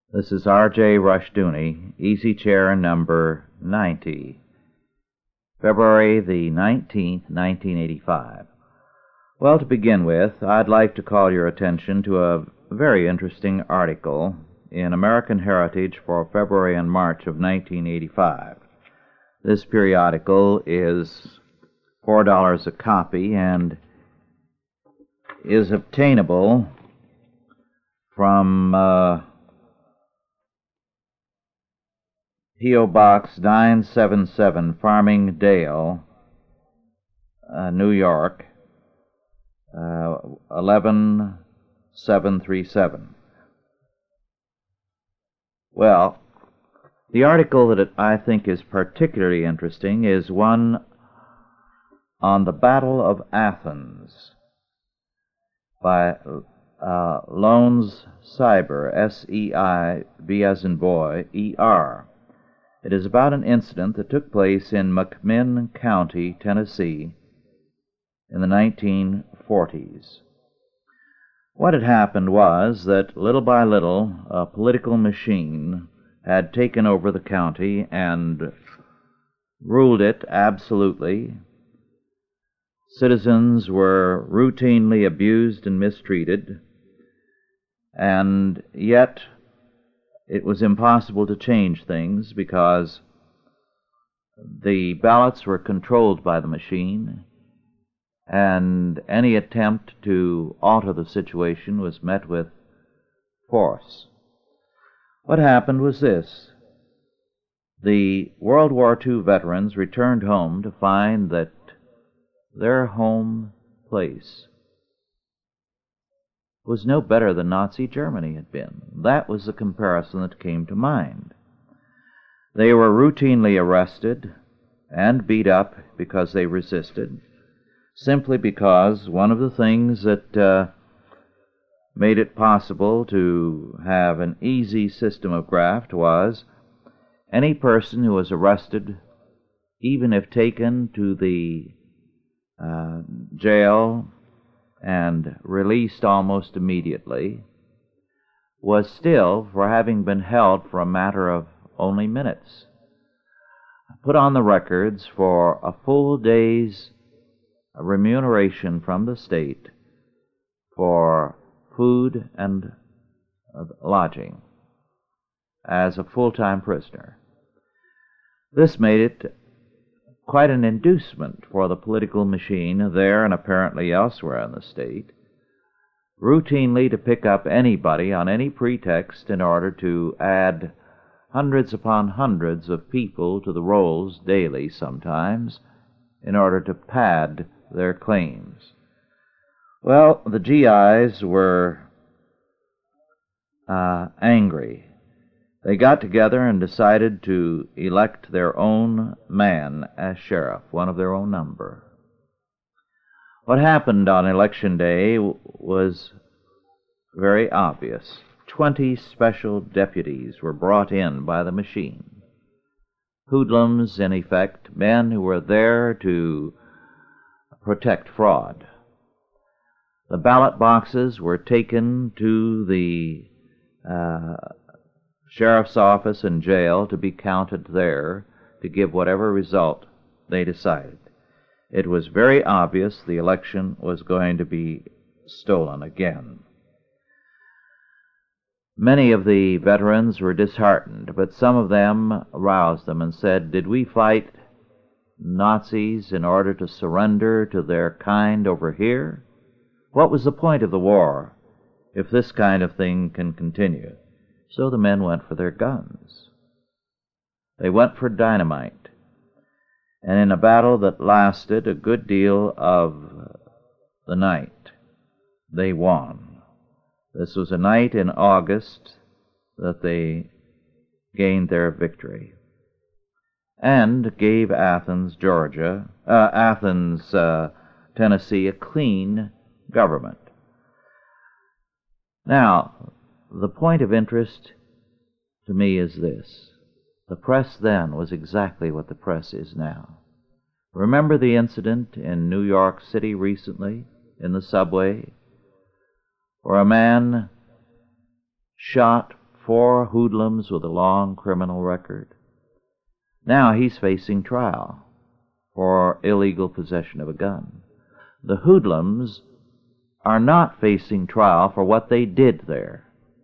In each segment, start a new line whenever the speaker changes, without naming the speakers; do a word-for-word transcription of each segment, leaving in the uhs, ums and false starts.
This is R J Rushdoony, Easy Chair number ninety, February the nineteenth, nineteen eighty-five. Well, to begin with, I'd like to call your attention to a very interesting article in American Heritage for February and March of nineteen eighty-five. This periodical is four dollars a copy and is obtainable from uh, P O. Box nine seven seven, Farming Dale, uh, New York, uh, eleven seven three seven. Well, the article that I think is particularly interesting is one on the Battle of Athens by uh, Loans Seiber, S E I B as in boy, E R. It is about an incident that took place in McMinn County, Tennessee, in the nineteen forties. What had happened was that little by little a political machine had taken over the county and ruled it absolutely. Citizens were routinely abused and mistreated, and yet it was impossible to change things because the ballots were controlled by the machine, and any attempt to alter the situation was met with force. What happened was this. The World War Two veterans returned home to find that their home place was no better than Nazi Germany had been. That was the comparison that came to mind. They were routinely arrested and beat up because they resisted, simply because one of the things that uh, made it possible to have an easy system of graft was any person who was arrested, even if taken to the uh, jail and released almost immediately, was still, for having been held for a matter of only minutes, put on the records for a full day's remuneration from the state for food and lodging as a full-time prisoner. This made it quite an inducement for the political machine there and apparently elsewhere in the state routinely to pick up anybody on any pretext in order to add hundreds upon hundreds of people to the rolls daily sometimes in order to pad their claims. Well, the G Is were uh, angry. They got together and decided to elect their own man as sheriff, one of their own number. What happened on election day was very obvious. Twenty special deputies were brought in by the machine. Hoodlums, in effect, men who were there to protect fraud. The ballot boxes were taken to the uh, sheriff's office and jail to be counted there to give whatever result they decided. It was very obvious the election was going to be stolen again. Many of the veterans were disheartened, but some of them roused them and said, "Did we fight Nazis in order to surrender to their kind over here? What was the point of the war if this kind of thing can continue?" So the men went for their guns. They went for dynamite. And in a battle that lasted a good deal of the night, they won. This was a night in August that they gained their victory and gave Athens, Georgia, uh, Athens, uh, Tennessee, a clean government. Now, the point of interest to me is this. The press then was exactly what the press is now. Remember the incident in New York City recently, in the subway, where a man shot four hoodlums with a long criminal record. Now he's facing trial for illegal possession of a gun. The hoodlums are not facing trial for what they did there.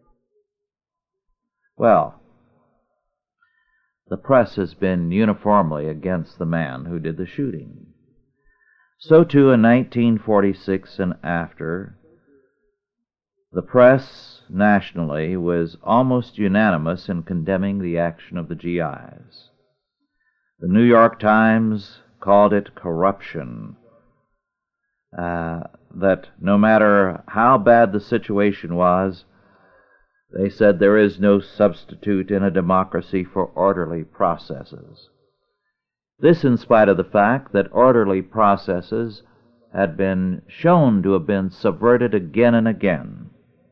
Well, the press has been uniformly against the man who did the shooting. So too in nineteen forty-six and after, the press nationally was almost unanimous in condemning the action of the G Is. The New York Times called it corruption, uh, that no matter how bad the situation was, they said there is no substitute in a democracy for orderly processes. This in spite of the fact that orderly processes had been shown to have been subverted again and again.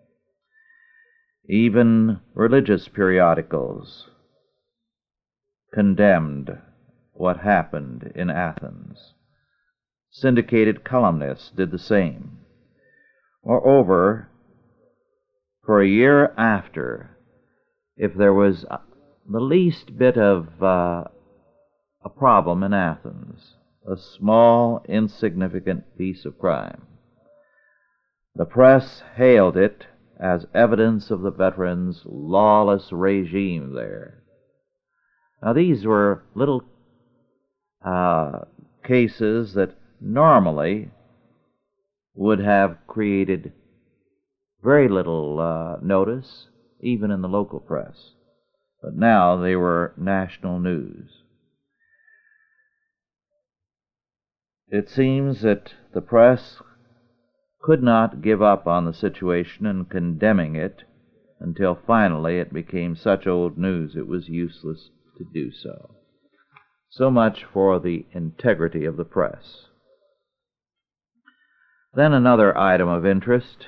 Even religious periodicals condemned what happened in Athens. Syndicated columnists did the same. Moreover, for a year after, if there was the least bit of uh, a problem in Athens, a small, insignificant piece of crime, the press hailed it as evidence of the veterans' lawless regime there. Now, these were little uh, cases that normally would have created very little uh, notice, even in the local press. But now they were national news. It seems that the press could not give up on the situation in condemning it until finally it became such old news it was useless to do so. So much for the integrity of the press. Then another item of interest.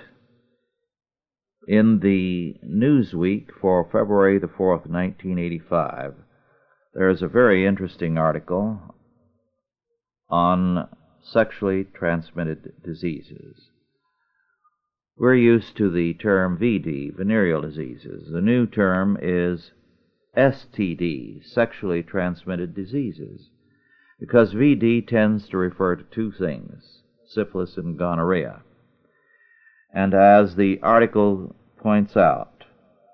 In the Newsweek for February the fourth, nineteen eighty-five, there is a very interesting article on sexually transmitted diseases. We're used to the term V D, venereal diseases. The new term is S T D, sexually transmitted diseases, because V D tends to refer to two things, syphilis and gonorrhea. And as the article points out,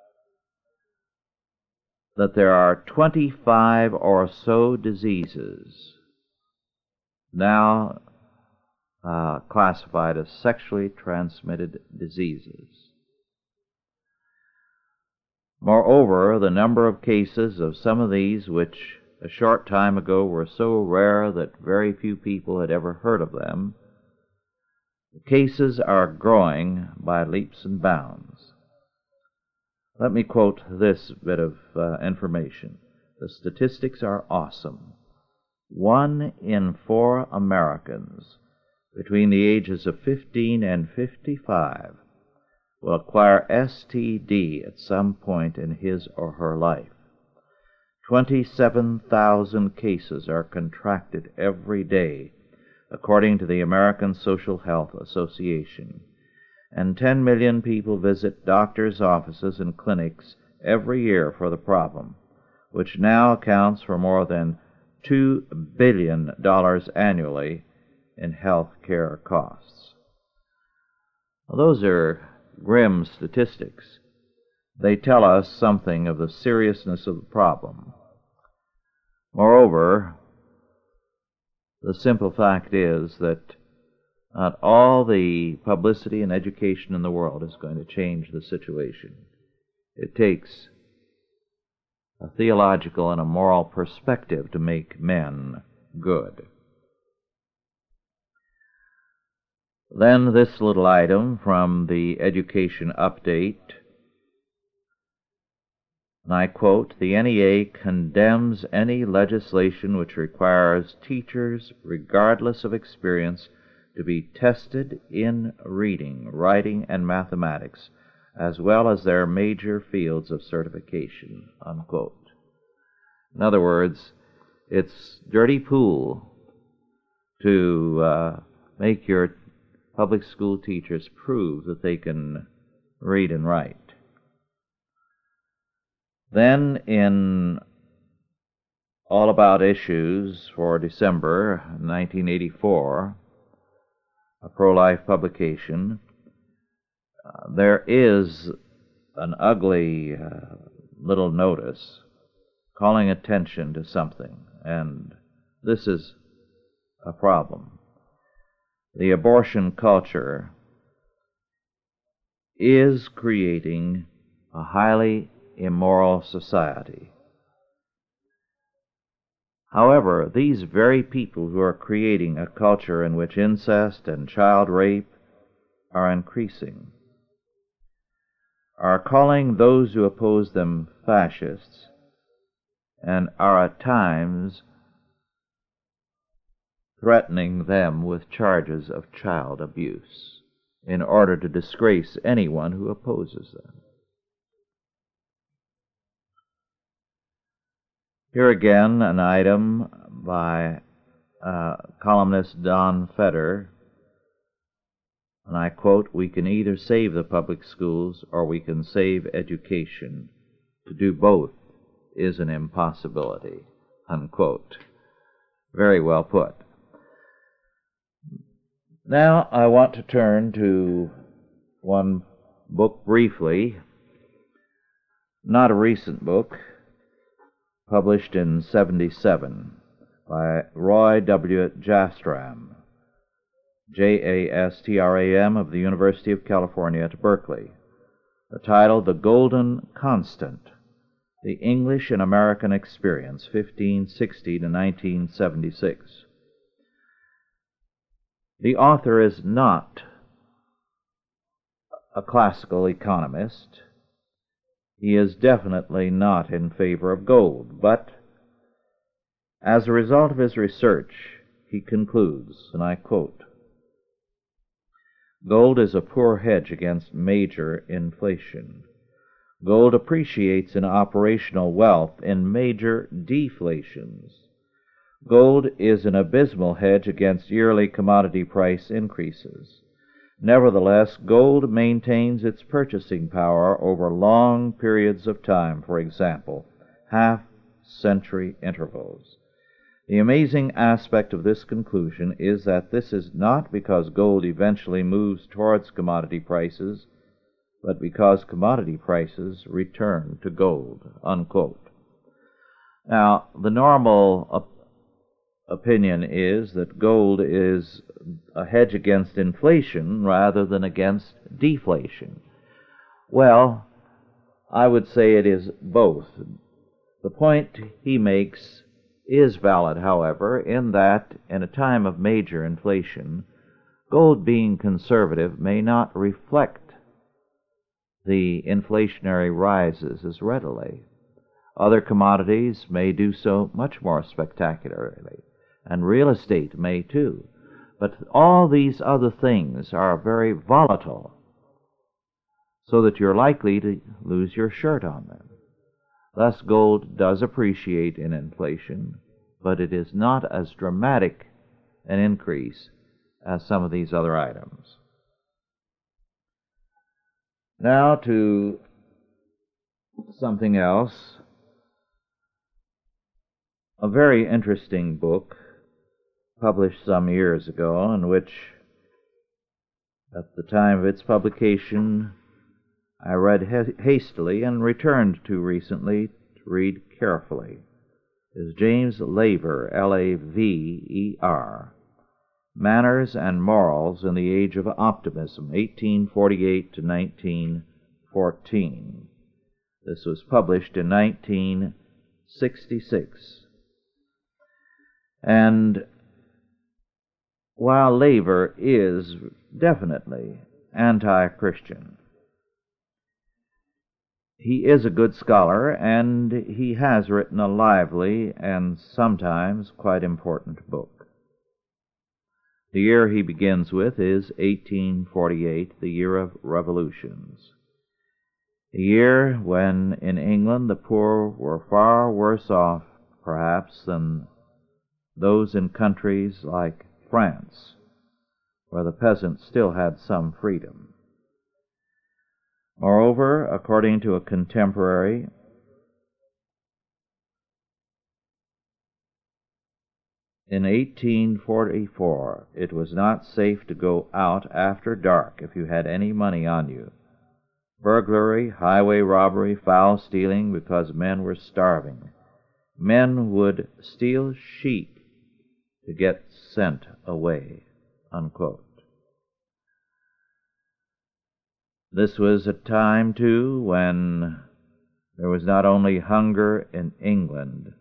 that there are twenty-five or so diseases now uh, classified as sexually transmitted diseases. Moreover, the number of cases of some of these, which a short time ago were so rare that very few people had ever heard of them, the cases are growing by leaps and bounds. Let me quote this bit of uh, information. The statistics are awesome. One in four Americans between the ages of fifteen and fifty-five will acquire S T D at some point in his or her life. twenty-seven thousand cases are contracted every day, according to the American Social Health Association, and ten million people visit doctors' offices and clinics every year for the problem, which now accounts for more than two billion dollars annually in health care costs. Well, those are grim statistics. They tell us something of the seriousness of the problem. Moreover, the simple fact is that not all the publicity and education in the world is going to change the situation. It takes a theological and a moral perspective to make men good. Then this little item from the Education Update, and I quote, "The N E A condemns any legislation which requires teachers, regardless of experience, to be tested in reading, writing, and mathematics, as well as their major fields of certification," unquote. In other words, it's dirty pool to uh, make your public school teachers prove that they can read and write. Then in All About Issues for December nineteen eighty-four, a pro-life publication, uh, there is an ugly uh, little notice calling attention to something, and this is a problem. The abortion culture is creating a highly immoral society. However, these very people who are creating a culture in which incest and child rape are increasing are calling those who oppose them fascists, and are at times threatening them with charges of child abuse in order to disgrace anyone who opposes them. Here again, an item by uh, columnist Don Feder, and I quote, "We can either save the public schools or we can save education. To do both is an impossibility," unquote. Very well put. Now I want to turn to one book briefly, not a recent book, published in seventy-seven by Roy W. Jastram, J A S T R A M, of the University of California at Berkeley. The title, The Golden Constant, The English and American Experience, fifteen sixty to nineteen seventy-six. The author is not a classical economist. He is definitely not in favor of gold, but as a result of his research, he concludes, and I quote, "Gold is a poor hedge against major inflation. Gold appreciates in operational wealth in major deflations. Gold is an abysmal hedge against yearly commodity price increases. Nevertheless, gold maintains its purchasing power over long periods of time, for example, half-century intervals. The amazing aspect of this conclusion is that this is not because gold eventually moves towards commodity prices, but because commodity prices return to gold," unquote. Now, the normal op- opinion is that gold is a hedge against inflation rather than against deflation. Well, I would say it is both. The point he makes is valid, however, in that in a time of major inflation, gold, being conservative, may not reflect the inflationary rises as readily. Other commodities may do so much more spectacularly, and real estate may too. But all these other things are very volatile, so that you're likely to lose your shirt on them. Thus, gold does appreciate in inflation, but it is not as dramatic an increase as some of these other items. Now to something else. A very interesting book published some years ago, in which, at the time of its publication, I read ha- hastily and returned to recently to read carefully, is James Laver, L A V E R, Manners and Morals in the Age of Optimism, eighteen forty-eight to nineteen fourteen. This was published in nineteen sixty-six. And while Laver is definitely anti-Christian, he is a good scholar, and he has written a lively and sometimes quite important book. The year he begins with is eighteen forty-eight, the year of revolutions, a year when in England the poor were far worse off, perhaps, than those in countries like France, where the peasants still had some freedom. Moreover, according to a contemporary, in eighteen forty-four, it was not safe to go out after dark if you had any money on you. Burglary, highway robbery, foul stealing, because men were starving. Men would steal sheep to get sent away, unquote. This was a time, too, when there was not only hunger in England,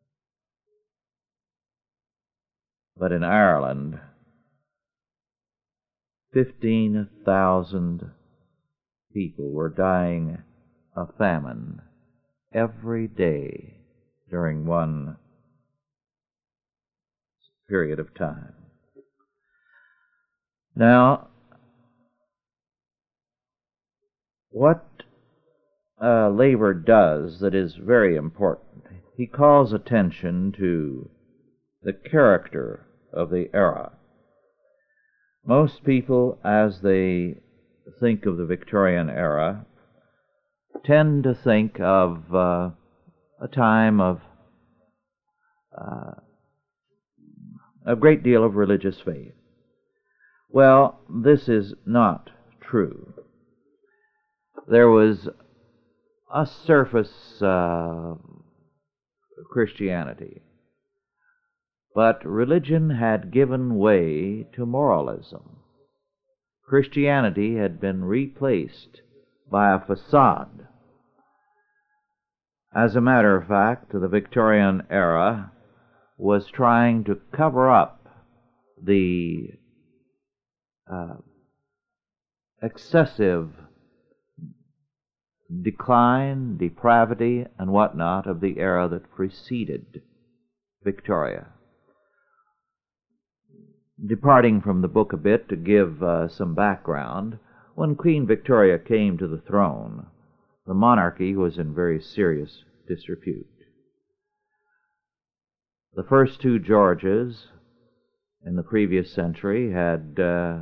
but in Ireland, fifteen thousand people were dying of famine every day during one period of time. Now, what uh, Laver does that is very important, he calls attention to the character of the era. Most people, as they think of the Victorian era, tend to think of uh, a time of uh, a great deal of religious faith. Well, this is not true. There was a surface uh, Christianity, but religion had given way to moralism. Christianity had been replaced by a facade. As a matter of fact, the Victorian era was trying to cover up the uh, excessive decline, depravity, and whatnot of the era that preceded Victoria. Departing from the book a bit to give uh, some background, when Queen Victoria came to the throne, the monarchy was in very serious disrepute. The first two Georges in the previous century had uh,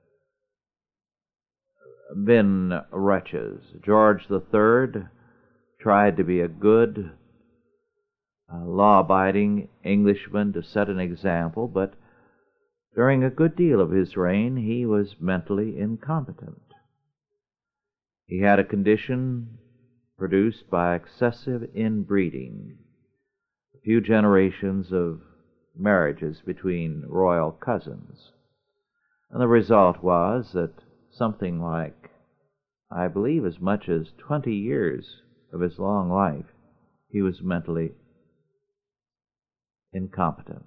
been wretches. George the Third tried to be a good, uh, law-abiding Englishman to set an example, but during a good deal of his reign, he was mentally incompetent. He had a condition produced by excessive inbreeding, a few generations of marriages between royal cousins. And the result was that something like, I believe, as much as twenty years of his long life, he was mentally incompetent.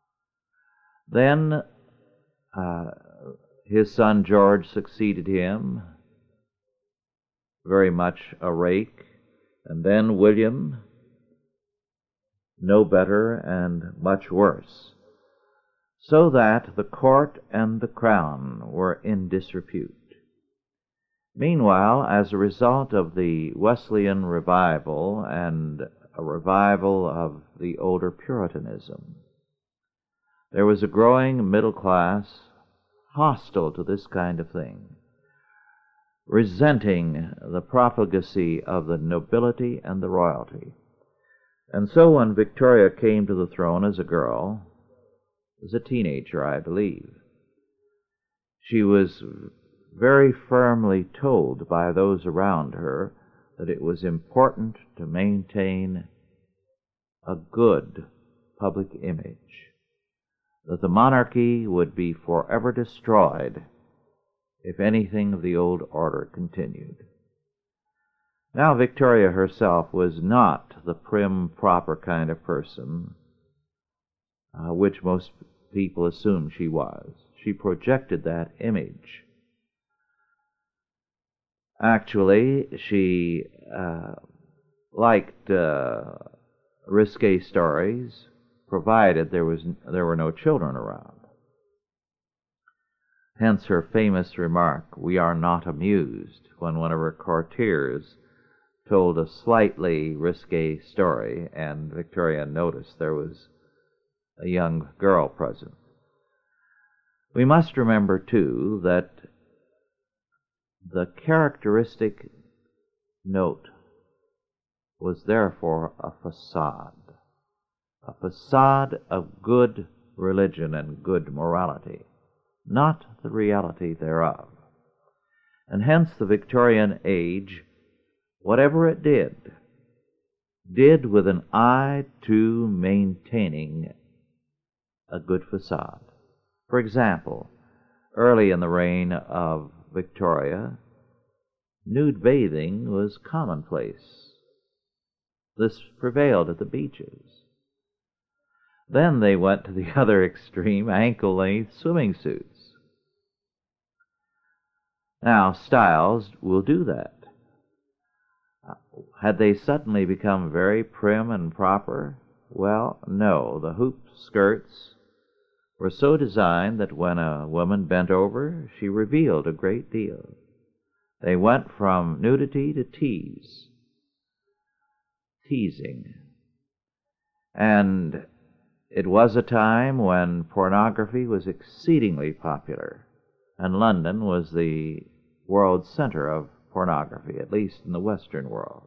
Then uh, his son George succeeded him, very much a rake, and then William, no better and much worse, so that the court and the crown were in disrepute. Meanwhile, as a result of the Wesleyan revival and a revival of the older Puritanism, there was a growing middle class hostile to this kind of thing, resenting the profligacy of the nobility and the royalty. And so when Victoria came to the throne as a girl, as a teenager, I believe, she was very firmly told by those around her that it was important to maintain a good public image, that the monarchy would be forever destroyed if anything of the old order continued. Now, Victoria herself was not the prim, proper kind of person uh, which most people assumed she was. She projected that image. Actually, she uh, liked uh, risque stories, provided there was there were no children around. Hence her famous remark, "We are not amused," when one of her courtiers told a slightly risque story, and Victoria noticed there was a young girl present. We must remember, too, that the characteristic note was therefore a facade, a facade of good religion and good morality, not the reality thereof. And hence the Victorian age, whatever it did, did with an eye to maintaining a good facade. For example, early in the reign of Victoria, nude bathing was commonplace. This prevailed at the beaches. Then they went to the other extreme, ankle-length swimming suits. Now, styles will do that. Had they suddenly become very prim and proper? Well, no. The hoop skirts were so designed that when a woman bent over, she revealed a great deal. They went from nudity to tease, teasing. And it was a time when pornography was exceedingly popular, and London was the world center of pornography, at least in the Western world.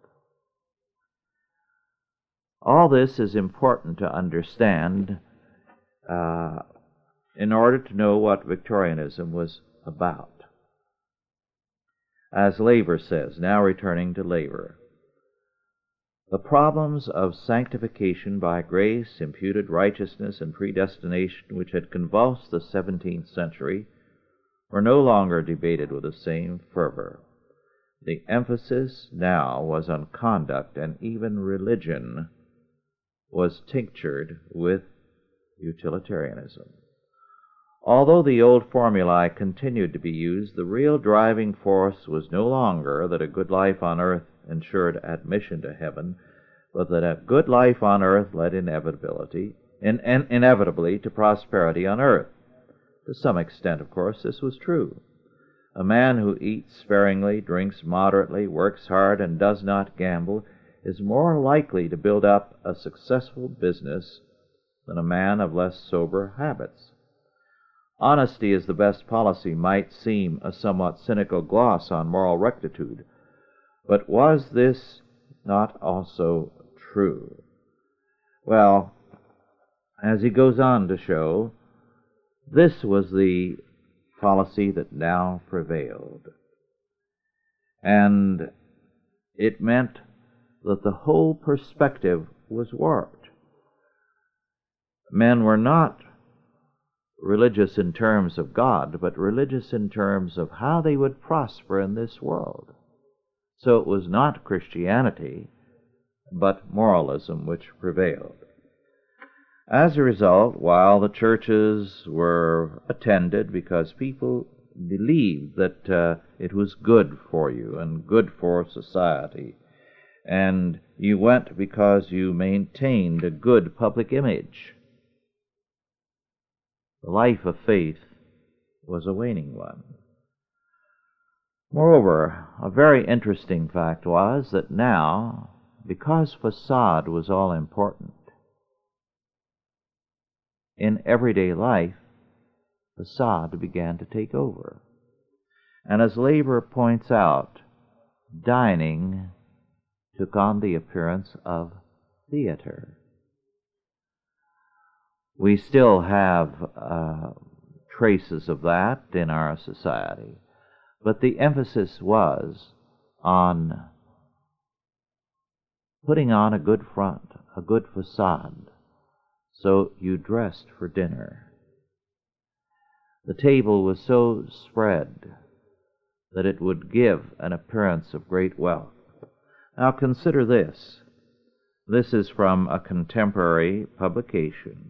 All this is important to understand uh, in order to know what Victorianism was about. As Laver says, now returning to Laver, the problems of sanctification by grace, imputed righteousness, and predestination which had convulsed the seventeenth century were no longer debated with the same fervor. The emphasis now was on conduct, and even religion was tinctured with utilitarianism. Although the old formulae continued to be used, the real driving force was no longer that a good life on earth ensured admission to heaven, but that a good life on earth led inevitability, in, in, inevitably to prosperity on earth. To some extent, of course, this was true. A man who eats sparingly, drinks moderately, works hard, and does not gamble is more likely to build up a successful business than a man of less sober habits. Honesty is the best policy might seem a somewhat cynical gloss on moral rectitude, but was this not also true? Well, as he goes on to show, this was the policy that now prevailed. And it meant that the whole perspective was warped. Men were not religious in terms of God, but religious in terms of how they would prosper in this world. So it was not Christianity, but moralism which prevailed. As a result, while the churches were attended because people believed that uh, it was good for you and good for society, and you went because you maintained a good public image, the life of faith was a waning one. Moreover, a very interesting fact was that now, because facade was all important, in everyday life, facade began to take over. And as Laver points out, dining took on the appearance of theater. We still have uh, traces of that in our society, but the emphasis was on putting on a good front, a good facade, so you dressed for dinner. The table was so spread that it would give an appearance of great wealth. Now consider this. This is from a contemporary publication,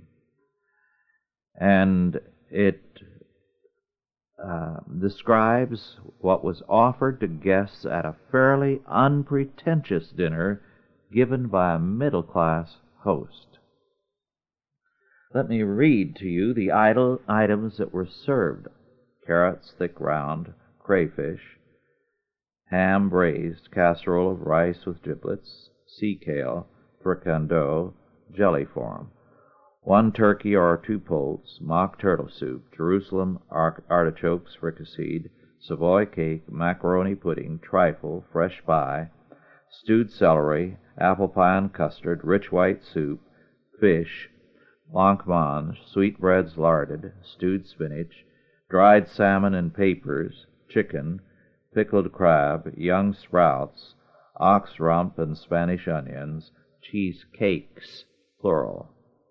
and it uh, describes what was offered to guests at a fairly unpretentious dinner given by a middle-class host. Let me read to you the idle items that were served: carrots, thick round, crayfish, ham braised, casserole of rice with giblets, sea kale, fricandeau, jelly form, one turkey or two poults, mock turtle soup, Jerusalem artichokes fricasseed, Savoy cake, macaroni pudding, trifle, fresh pie, stewed celery, apple pie and custard, rich white soup, fish, blancmange, sweetbreads larded, stewed spinach, dried salmon in papers, chicken, pickled crab, young sprouts, ox rump and Spanish onions, cheese cakes, plural.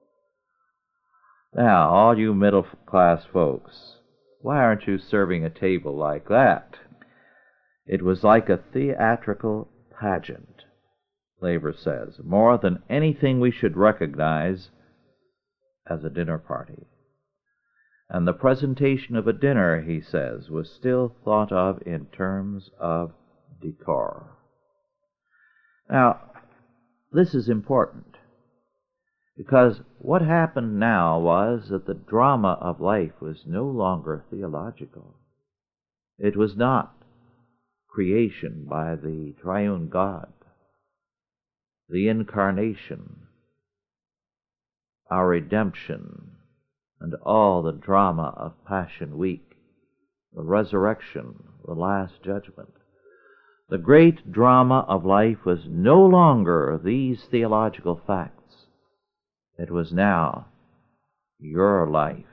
Now, all you middle-class folks, why aren't you serving a table like that? It was like a theatrical pageant, Laver says, more than anything we should recognize as a dinner party. And the presentation of a dinner, he says, was still thought of in terms of decor. Now, this is important, because what happened now was that the drama of life was no longer theological. It was not creation by the triune God, the incarnation, our redemption, and all the drama of Passion Week, the resurrection, the last judgment. The great drama of life was no longer these theological facts. It was now your life.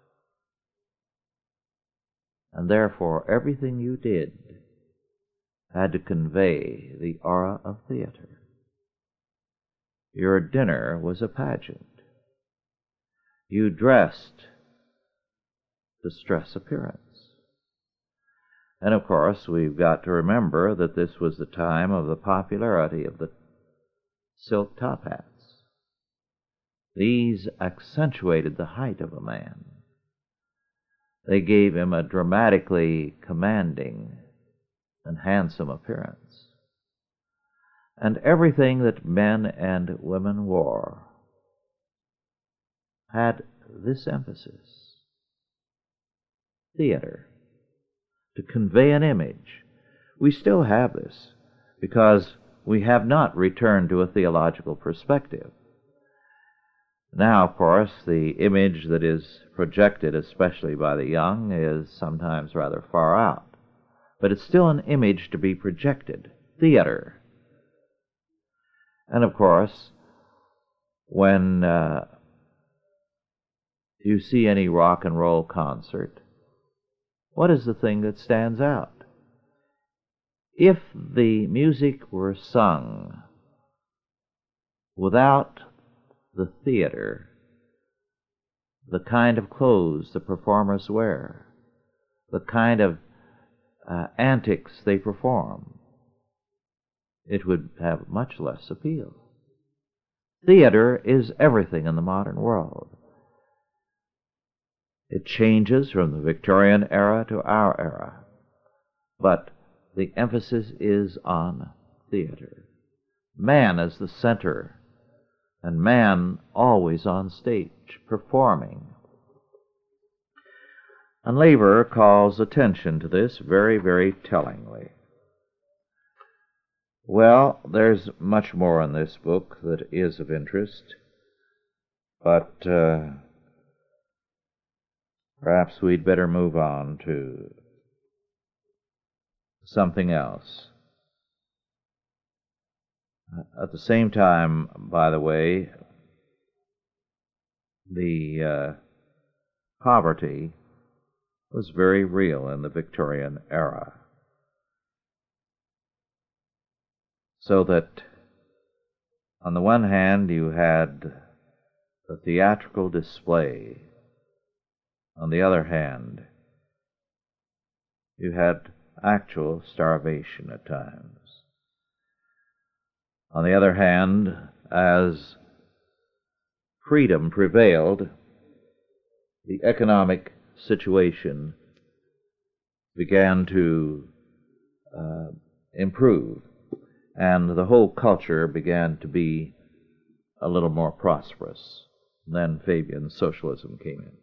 And therefore everything you did had to convey the aura of theater. Your dinner was a pageant. You dressed to stress appearance. And of course, we've got to remember that this was the time of the popularity of the silk top hats. These accentuated the height of a man. They gave him a dramatically commanding and handsome appearance. And everything that men and women wore had this emphasis: theater, to convey an image. We still have this, because we have not returned to a theological perspective. Now, of course, the image that is projected, especially by the young, is sometimes rather far out. But it's still an image to be projected, theater. And of course, when uh, you see any rock and roll concert, what is the thing that stands out? If the music were sung without the theater, the kind of clothes the performers wear, the kind of uh, antics they perform, it would have much less appeal. Theater is everything in the modern world. It changes from the Victorian era to our era, but the emphasis is on theater. Man is the center, and man always on stage, performing. And Laver calls attention to this very, very tellingly. Well, there's much more in this book that is of interest, but uh, perhaps we'd better move on to something else. At the same time, by the way, the uh, poverty was very real in the Victorian era. So that, on the one hand, you had the theatrical display. On the other hand, you had actual starvation at times. On the other hand, as freedom prevailed, the economic situation began to uh, improve, and the whole culture began to be a little more prosperous. Then Fabian socialism came in.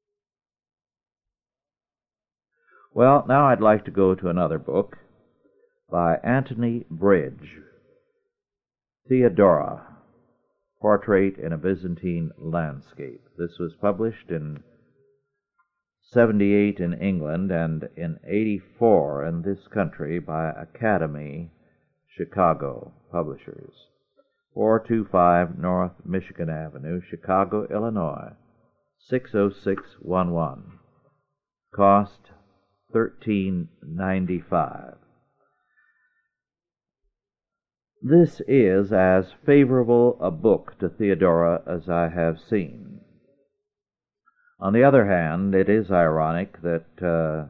Well, now I'd like to go to another book by Anthony Bridge, Theodora, Portrait in a Byzantine Landscape. This was published in seventy-eight in England and in eighty-four in this country by Academy Chicago Publishers. four two five North Michigan Avenue, Chicago, Illinois, six oh six one one. Cost thirteen ninety-five. This is as favorable a book to Theodora as I have seen. On the other hand, it is ironic that uh,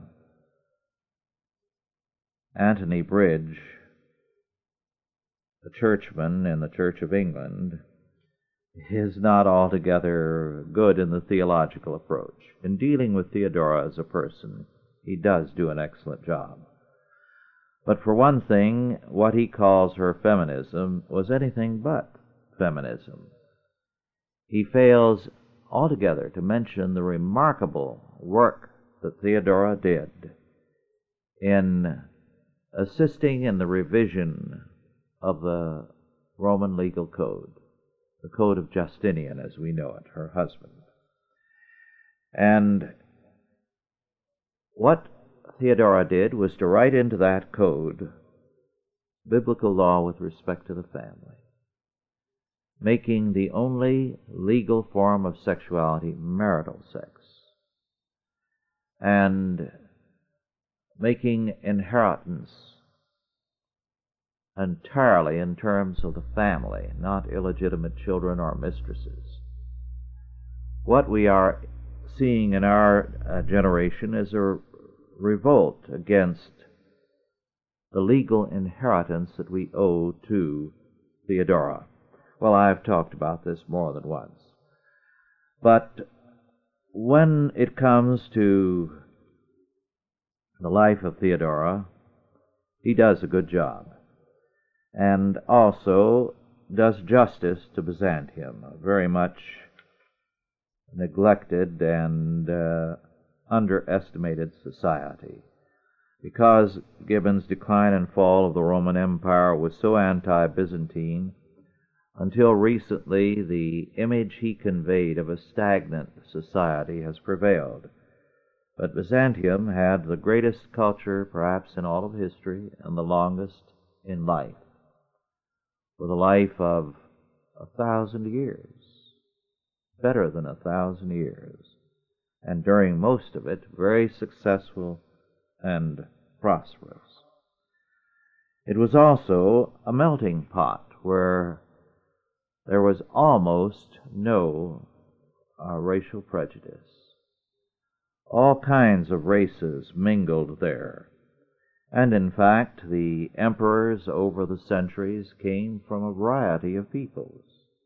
Anthony Bridge, a churchman in the Church of England, is not altogether good in the theological approach. In dealing with Theodora as a person, he does do an excellent job. But for one thing, what he calls her feminism was anything but feminism. He fails altogether to mention the remarkable work that Theodora did in assisting in the revision of the Roman legal code, the Code of Justinian as we know it, her husband. And what Theodora did was to write into that code biblical law with respect to the family, making the only legal form of sexuality marital sex, and making inheritance entirely in terms of the family, not illegitimate children or mistresses. What we are seeing in our uh, generation is a revolt against the legal inheritance that we owe to Theodora. Well, I've talked about this more than once. But when it comes to the life of Theodora, he does a good job, and also does justice to Byzantium, a very much neglected and uh, underestimated society. Because Gibbon's Decline and Fall of the Roman Empire was so anti-Byzantine, until recently the image he conveyed of a stagnant society has prevailed. But Byzantium had the greatest culture perhaps in all of history and the longest in life, with a life of a thousand years, better than a thousand years, and during most of it very successful and prosperous. It was also a melting pot where there was almost no uh, racial prejudice. All kinds of races mingled there, and in fact the emperors over the centuries came from a variety of peoples.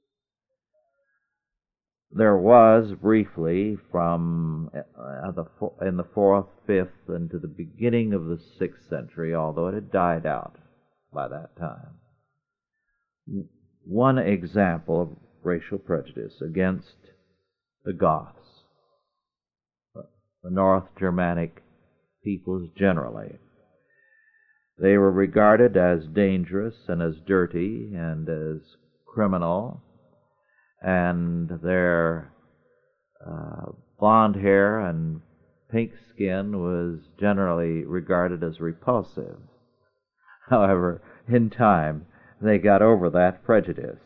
There was briefly from uh, the in the fourth, fifth, and to the beginning of the sixth century, although it had died out by that time, one example of racial prejudice against the Goths, the North Germanic peoples generally. They were regarded as dangerous and as dirty and as criminal, and their uh, blonde hair and pink skin was generally regarded as repulsive. However, in time, they got over that prejudice.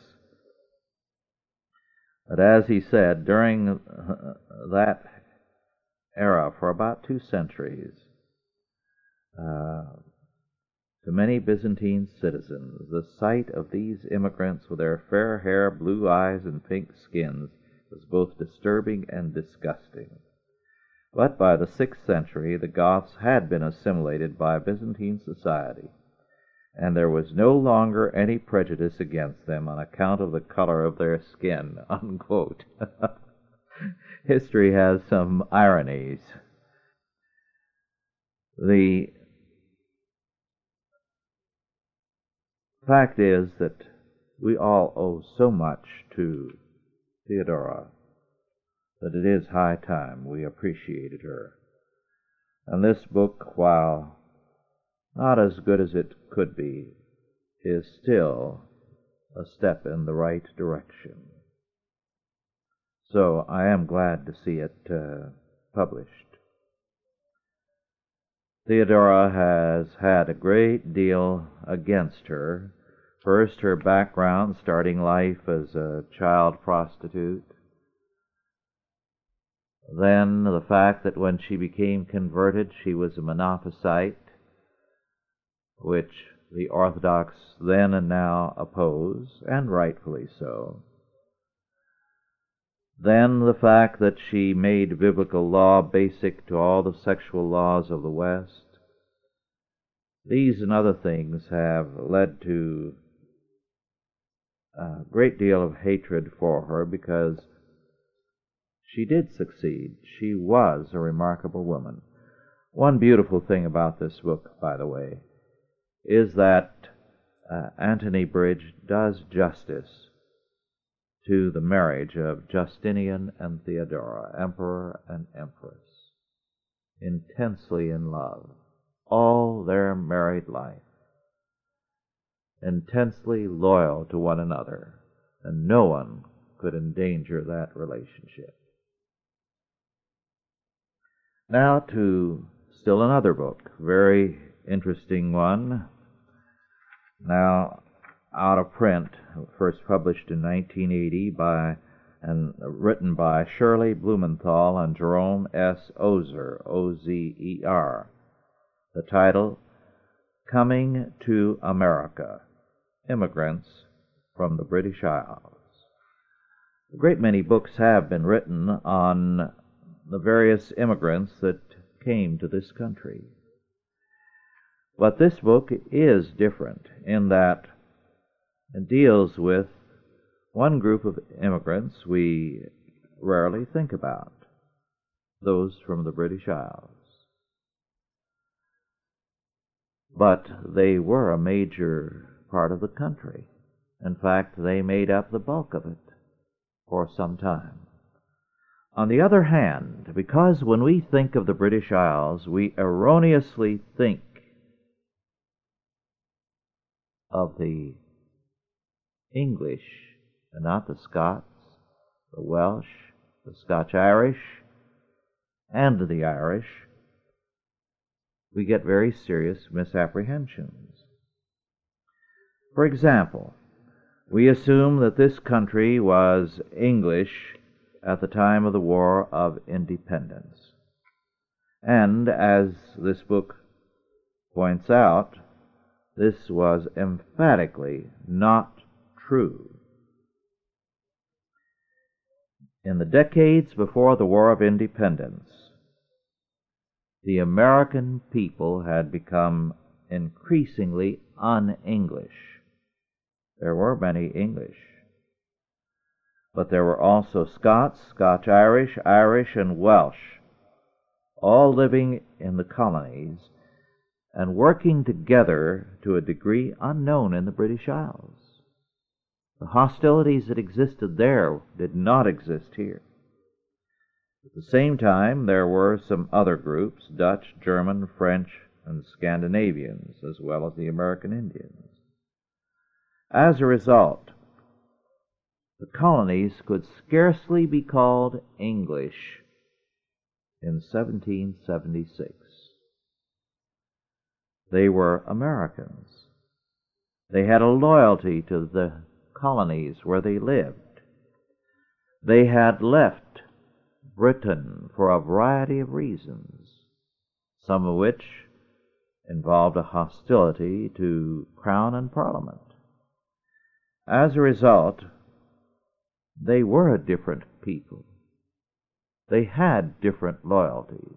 But as he said, during uh, that era, for about two centuries, uh, to many Byzantine citizens, the sight of these immigrants with their fair hair, blue eyes, and pink skins was both disturbing and disgusting. But by the sixth century, the Goths had been assimilated by Byzantine society, and there was no longer any prejudice against them on account of the color of their skin, unquote. History has some ironies. The fact is that we all owe so much to Theodora that it is high time we appreciated her. And this book, while not as good as it could be, is still a step in the right direction. So I am glad to see it uh, published. Theodora has had a great deal against her First, her background, starting life as a child prostitute. Then the fact that when she became converted, she was a Monophysite, which the Orthodox then and now oppose, and rightfully so. Then the fact that she made biblical law basic to all the sexual laws of the West. These and other things have led to a great deal of hatred for her because she did succeed. She was a remarkable woman. One beautiful thing about this book, by the way, is that uh, Anthony Bridge does justice to the marriage of Justinian and Theodora, emperor and empress, intensely in love, all their married life, intensely loyal to one another, and no one could endanger that relationship. Now to still another book, very interesting one, now out of print, first published in nineteen eighty by and written by Shirley Blumenthal and Jerome S. Ozer, O Z E R. The title, Coming to America, Immigrants from the British Isles. A great many books have been written on the various immigrants that came to this country. But this book is different in that it deals with one group of immigrants we rarely think about, those from the British Isles. But they were a major part of the country. In fact, they made up the bulk of it for some time. On the other hand, because when we think of the British Isles, we erroneously think of the English and not the Scots, the Welsh, the Scotch-Irish, and the Irish, we get very serious misapprehensions. For example, we assume that this country was English at the time of the War of Independence. And, as this book points out, this was emphatically not true. In the decades before the War of Independence, the American people had become increasingly un-English. There were many English, but there were also Scots, Scotch-Irish, Irish, and Welsh, all living in the colonies and working together to a degree unknown in the British Isles. The hostilities that existed there did not exist here. At the same time, there were some other groups, Dutch, German, French, and Scandinavians, as well as the American Indians. As a result, the colonies could scarcely be called English in seventeen seventy-six. They were Americans. They had a loyalty to the colonies where they lived. They had left Britain for a variety of reasons, some of which involved a hostility to Crown and Parliament. As a result, they were a different people. They had different loyalties.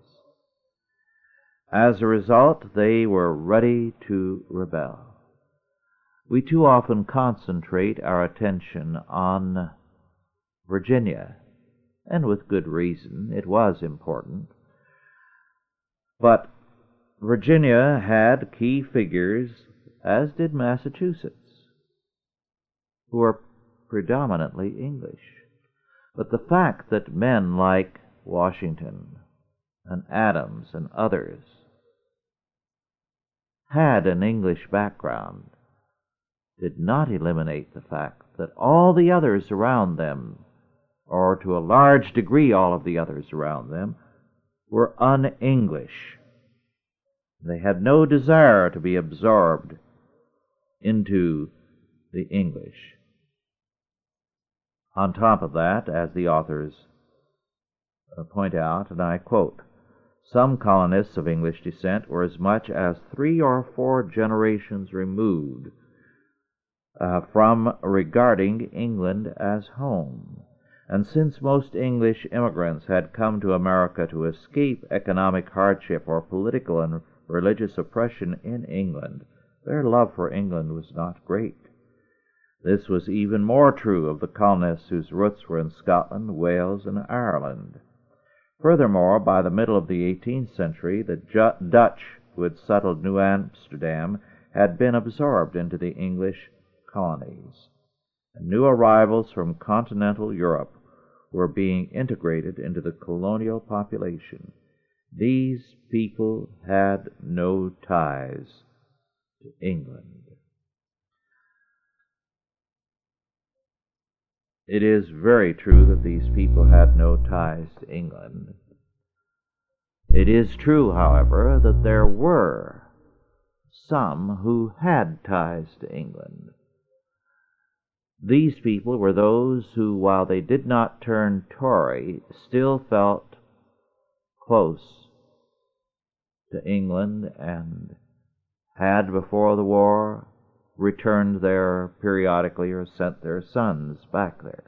As a result, they were ready to rebel. We too often concentrate our attention on Virginia, and with good reason. It was important. But Virginia had key figures, as did Massachusetts, who were predominantly English. But the fact that men like Washington and Adams and others had an English background did not eliminate the fact that all the others around them, or to a large degree all of the others around them, were un-English. They had no desire to be absorbed into the English. On top of that, as the authors uh, point out, and I quote, some colonists of English descent were as much as three or four generations removed uh, from regarding England as home. And since most English immigrants had come to America to escape economic hardship or political and religious oppression in England, their love for England was not great. This was even more true of the colonists whose roots were in Scotland, Wales, and Ireland. Furthermore, by the middle of the eighteenth century, the Ju- Dutch who had settled New Amsterdam had been absorbed into the English colonies, and new arrivals from continental Europe were being integrated into the colonial population. These people had no ties to England. It is very true that these people had no ties to England. It is true, however, that there were some who had ties to England. These people were those who, while they did not turn Tory, still felt close to England and had, before the war, returned there periodically or sent their sons back there.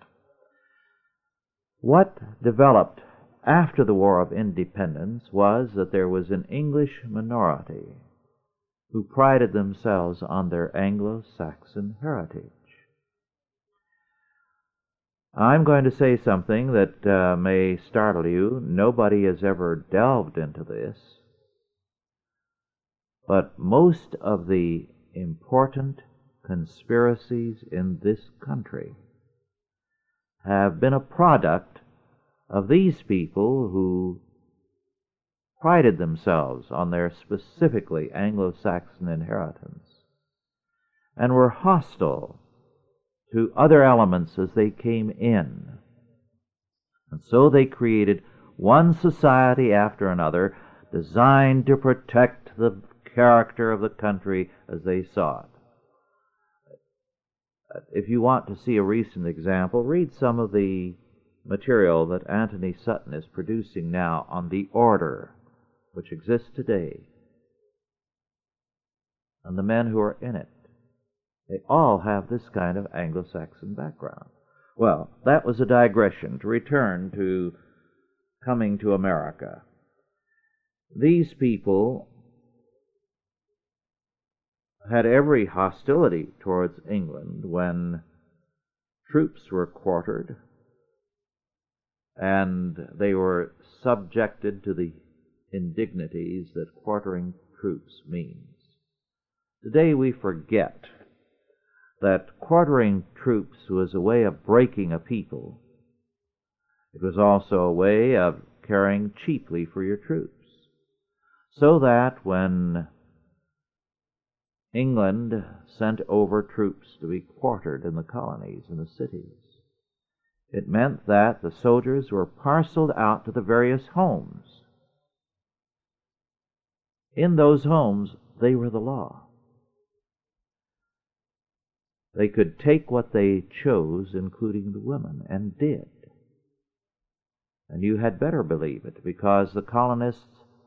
What developed after the War of Independence was that there was an English minority who prided themselves on their Anglo-Saxon heritage. I'm going to say something that uh, may startle you. Nobody has ever delved into this, but most of the important conspiracies in this country have been a product of these people who prided themselves on their specifically Anglo-Saxon inheritance and were hostile to other elements as they came in. And so they created one society after another designed to protect the character of the country as they saw it. If you want to see a recent example, read some of the material that Anthony Sutton is producing now on the order which exists today and the men who are in it. They all have this kind of Anglo-Saxon background. Well, that was a digression. To return to coming to America. These people had every hostility towards England when troops were quartered and they were subjected to the indignities that quartering troops means. Today we forget that quartering troops was a way of breaking a people. It was also a way of caring cheaply for your troops, so that when England sent over troops to be quartered in the colonies and the cities, it meant that the soldiers were parceled out to the various homes. In those homes, they were the law. They could take what they chose, including the women, and did. And you had better believe it, because the colonists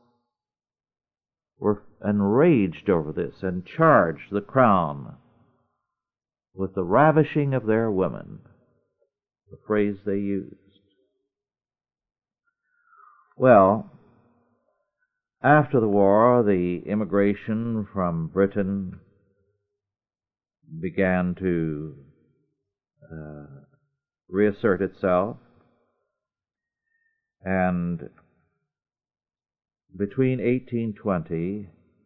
were enraged over this and charged the crown with the ravishing of their women, the phrase they used. Well, after the war, the immigration from Britain began to uh, reassert itself, and between eighteen twenty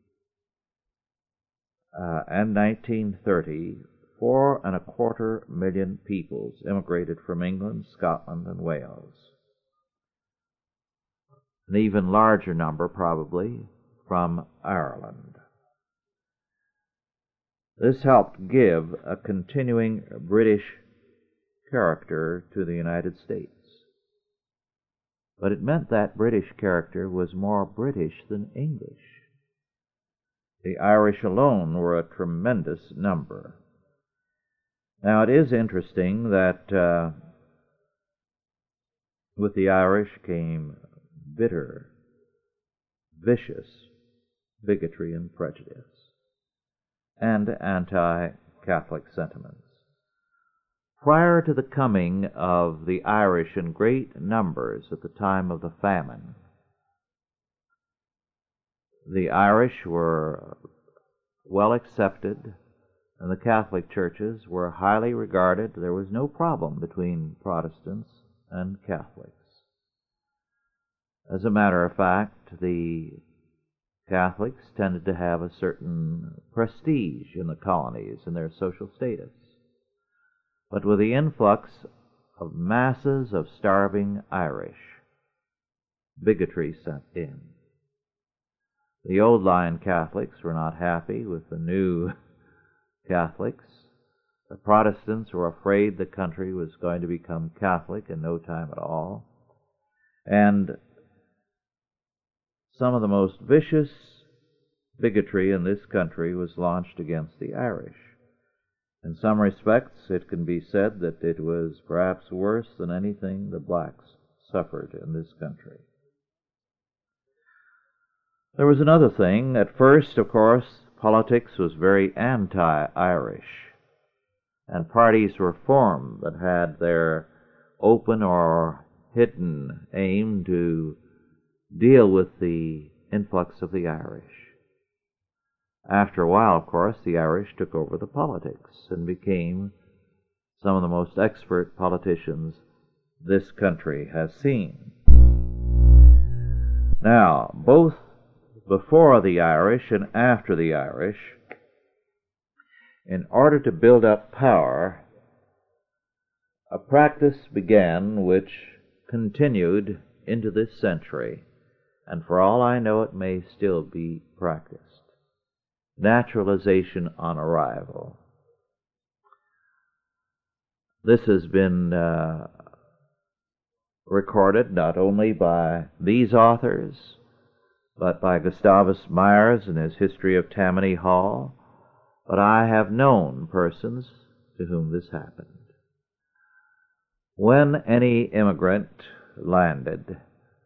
uh, and nineteen thirty, four and a quarter million peoples immigrated from England, Scotland, and Wales. An even larger number, probably, from Ireland. This helped give a continuing British character to the United States. But it meant that British character was more British than English. The Irish alone were a tremendous number. Now, it is interesting that uh, with the Irish came bitter, vicious bigotry and prejudice, and anti-Catholic sentiments. Prior to the coming of the Irish in great numbers at the time of the famine, the Irish were well accepted, and the Catholic churches were highly regarded. There was no problem between Protestants and Catholics. As a matter of fact, the Catholics tended to have a certain prestige in the colonies and their social status. But with the influx of masses of starving Irish, bigotry set in. The old line Catholics were not happy with the new Catholics. The Protestants were afraid the country was going to become Catholic in no time at all. And some of the most vicious bigotry in this country was launched against the Irish. In some respects, it can be said that it was perhaps worse than anything the blacks suffered in this country. There was another thing. At first, of course, politics was very anti-Irish, and parties were formed that had their open or hidden aim to deal with the influx of the Irish. After a while, of course, the Irish took over the politics and became some of the most expert politicians this country has seen. Now, both before the Irish and after the Irish, in order to build up power, a practice began which continued into this century, and for all I know it may still be practiced. Naturalization on arrival. This has been uh, recorded not only by these authors, but by Gustavus Myers in his History of Tammany Hall, but I have known persons to whom this happened. When any immigrant landed,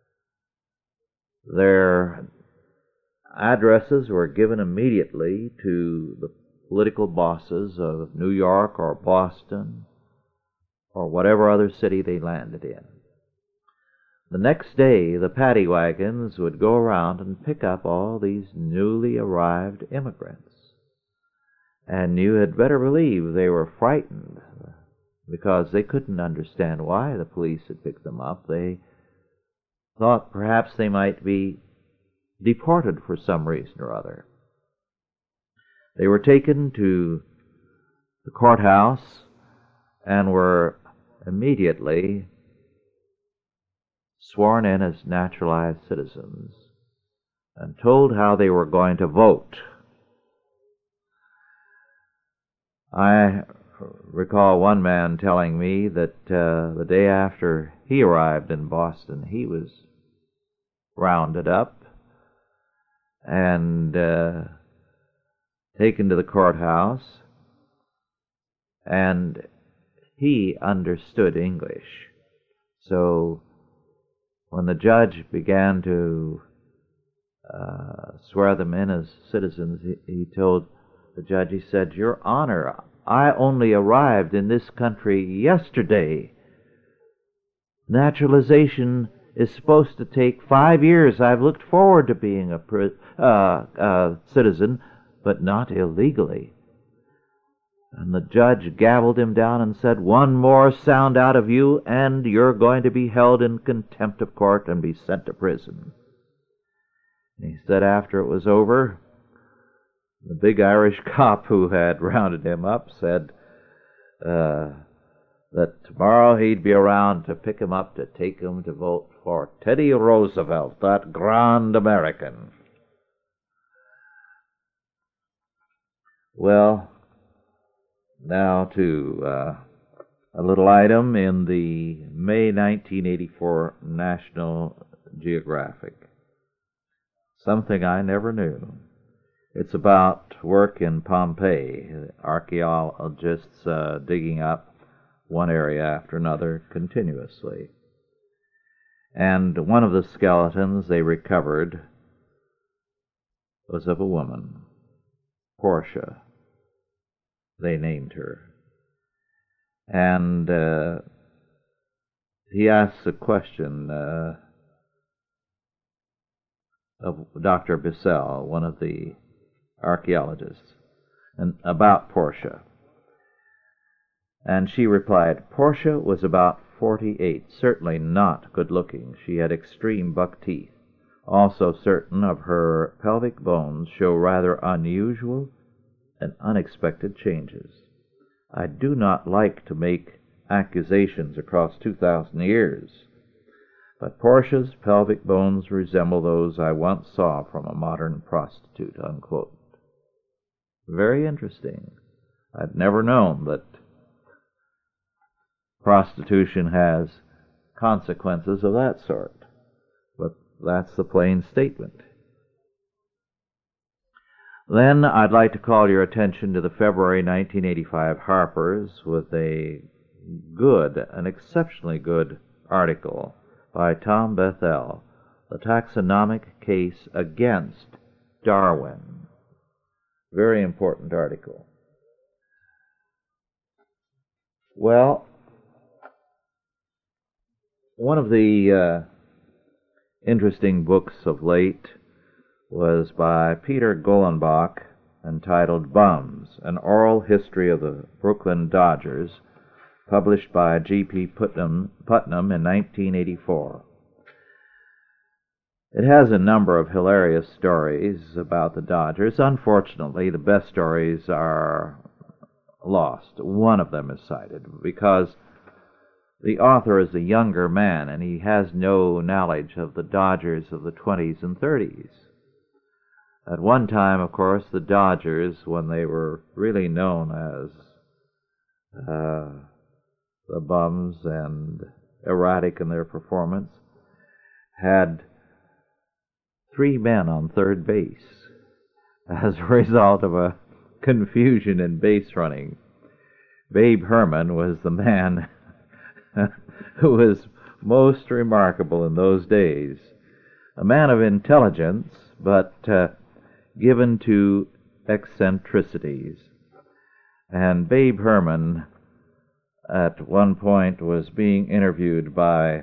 their addresses were given immediately to the political bosses of New York or Boston or whatever other city they landed in. The next day, the paddy wagons would go around and pick up all these newly arrived immigrants. And you had better believe they were frightened because they couldn't understand why the police had picked them up. They thought perhaps they might be deported for some reason or other. They were taken to the courthouse and were immediately sworn in as naturalized citizens and told how they were going to vote. I recall one man telling me that uh, the day after he arrived in Boston, he was rounded up and uh, taken to the courthouse, and he understood English. So when the judge began to uh, swear them in as citizens, he, he told the judge, he said, "Your Honor, I only arrived in this country yesterday. Naturalization is supposed to take five years. I've looked forward to being a uh, uh, citizen, but not illegally." And the judge gabbled him down and said, "One more sound out of you, and you're going to be held in contempt of court and be sent to prison." And he said after it was over, the big Irish cop who had rounded him up said uh, that tomorrow he'd be around to pick him up to take him to vote for Teddy Roosevelt, that grand American. Well, now to uh, a little item in the May nineteen eighty-four National Geographic. Something I never knew. It's about work in Pompeii, archaeologists uh, digging up one area after another continuously. And one of the skeletons they recovered was of a woman, Portia, they named her. And uh, he asks a question uh, of Doctor Bissell, one of the archaeologists, and about Portia. And she replied, Portia was about forty-eight, certainly not good-looking. She had extreme buck teeth. Also certain of her pelvic bones show rather unusual and unexpected changes. I do not like to make accusations across two thousand years, but Portia's pelvic bones resemble those I once saw from a modern prostitute, unquote. Very interesting. I'd never known that prostitution has consequences of that sort, but that's the plain statement. Then I'd like to call your attention to the February nineteen eighty-five Harper's with a good, an exceptionally good article by Tom Bethell, The Taxonomic Case Against Darwin. Very important article. Well, one of the uh, interesting books of late was by Peter Golenbach, entitled Bums, An Oral History of the Brooklyn Dodgers, published by G P Putnam, Putnam in nineteen eighty-four. It has a number of hilarious stories about the Dodgers. Unfortunately, the best stories are lost. One of them is cited because the author is a younger man and he has no knowledge of the Dodgers of the twenties and thirties. At one time, of course, the Dodgers, when they were really known as uh, the Bums and erratic in their performance, had three men on third base as a result of a confusion in base running. Babe Herman was the man who was most remarkable in those days. A man of intelligence, but uh, given to eccentricities. And Babe Herman, at one point, was being interviewed by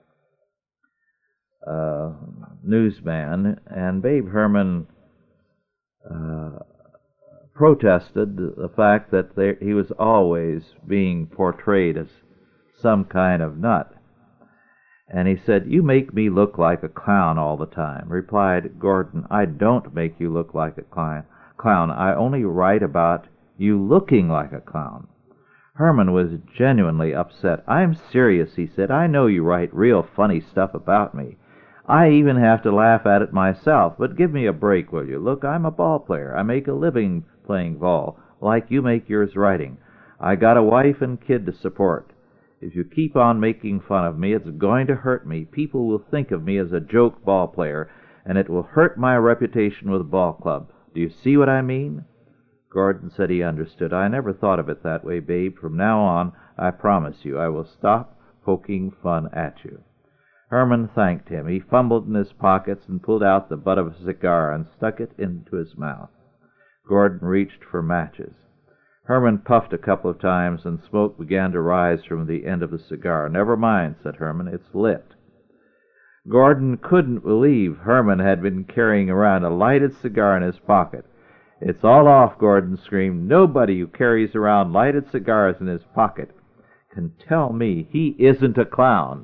a newsman, and Babe Herman uh, protested the fact that there, he was always being portrayed as some kind of nut. And he said, "You make me look like a clown all the time." Replied Gordon, "I don't make you look like a clown. Clown. I only write about you looking like a clown." Herman was genuinely upset. "I'm serious," he said. "I know you write real funny stuff about me. I even have to laugh at it myself, but give me a break, will you? Look, I'm a ball player. I make a living playing ball, like you make yours writing. I got a wife and kid to support. If you keep on making fun of me, it's going to hurt me. People will think of me as a joke ball player, and it will hurt my reputation with the ball club. Do you see what I mean?" Gordon said he understood. "I never thought of it that way, Babe. From now on, I promise you, I will stop poking fun at you." Herman thanked him. He fumbled in his pockets and pulled out the butt of a cigar and stuck it into his mouth. Gordon reached for matches. Herman puffed a couple of times, and smoke began to rise from the end of the cigar. "Never mind," said Herman, "it's lit." Gordon couldn't believe Herman had been carrying around a lighted cigar in his pocket. "It's all off," Gordon screamed. "Nobody who carries around lighted cigars in his pocket can tell me he isn't a clown."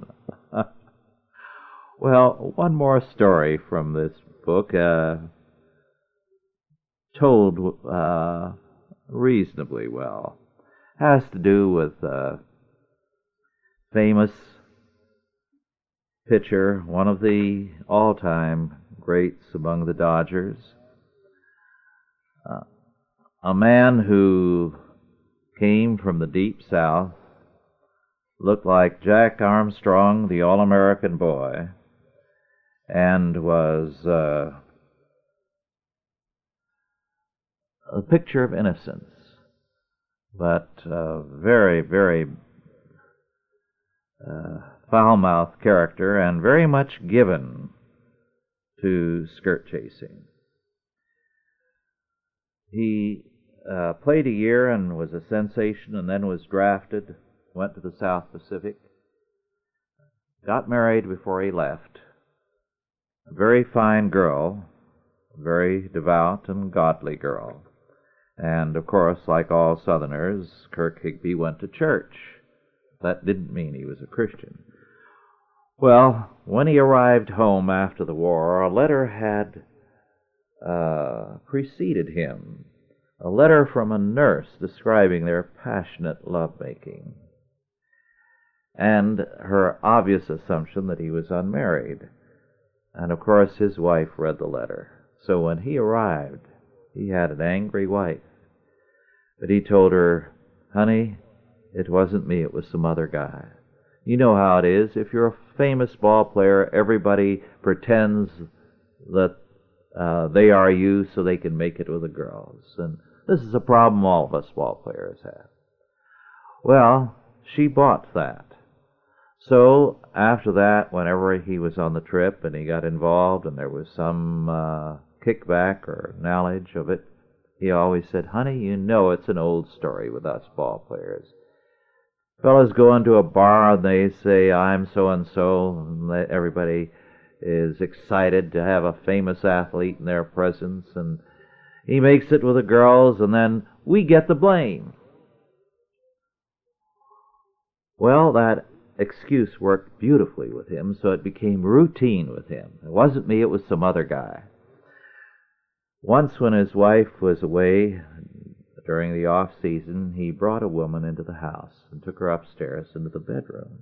Well, one more story from this book, uh, told uh, reasonably well, has to do with a famous pitcher, one of the all-time greats among the Dodgers, uh, a man who came from the Deep South, looked like Jack Armstrong, the All-American boy, and was uh, a picture of innocence, but a very, very uh, foul-mouthed character and very much given to skirt chasing. He uh, played a year and was a sensation, and then was drafted, went to the South Pacific, got married before he left. A very fine girl, a very devout and godly girl. And, of course, like all Southerners, Kirk Higbee went to church. That didn't mean he was a Christian. Well, when he arrived home after the war, a letter had uh, preceded him, a letter from a nurse describing their passionate lovemaking, and her obvious assumption that he was unmarried. And, of course, his wife read the letter. So when he arrived, he had an angry wife. But he told her, "Honey, it wasn't me, it was some other guy. You know how it is. If you're a famous ball player, everybody pretends that uh, they are you so they can make it with the girls. And this is a problem all of us ball players have." Well, she bought that. So after that, whenever he was on the trip and he got involved and there was some uh, kickback or knowledge of it, he always said, "Honey, you know it's an old story with us ball players. Fellas go into a bar and they say, 'I'm so-and-so,' and everybody is excited to have a famous athlete in their presence, and he makes it with the girls, and then we get the blame." Well, that excuse worked beautifully with him, so it became routine with him. It wasn't me, it was some other guy. Once when his wife was away during the off-season, he brought a woman into the house and took her upstairs into the bedroom.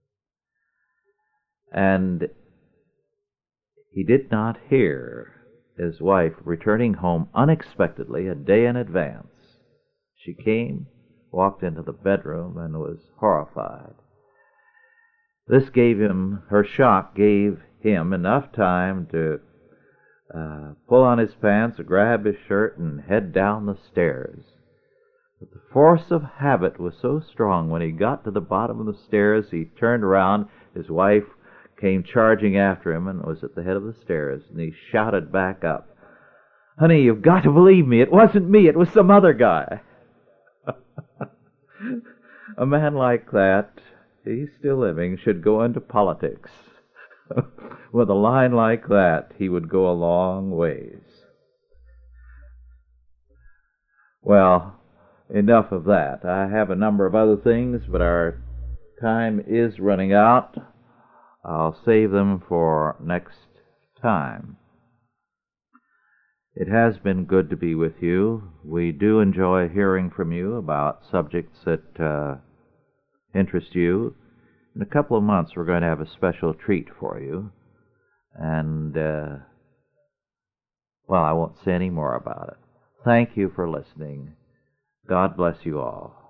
And he did not hear his wife returning home unexpectedly a day in advance. She came, walked into the bedroom, and was horrified. This gave him, her shock gave him enough time to uh, pull on his pants, grab his shirt, and head down the stairs. But the force of habit was so strong, when he got to the bottom of the stairs, he turned around, his wife came charging after him and was at the head of the stairs, and he shouted back up, "Honey, you've got to believe me, it wasn't me, it was some other guy." A man like that, he's still living, should go into politics. With a line like that, he would go a long ways. Well, enough of that. I have a number of other things, but our time is running out. I'll save them for next time. It has been good to be with you. We do enjoy hearing from you about subjects that uh, interest you. In a couple of months, we're going to have a special treat for you. And, uh, well, I won't say any more about it. Thank you for listening. God bless you all.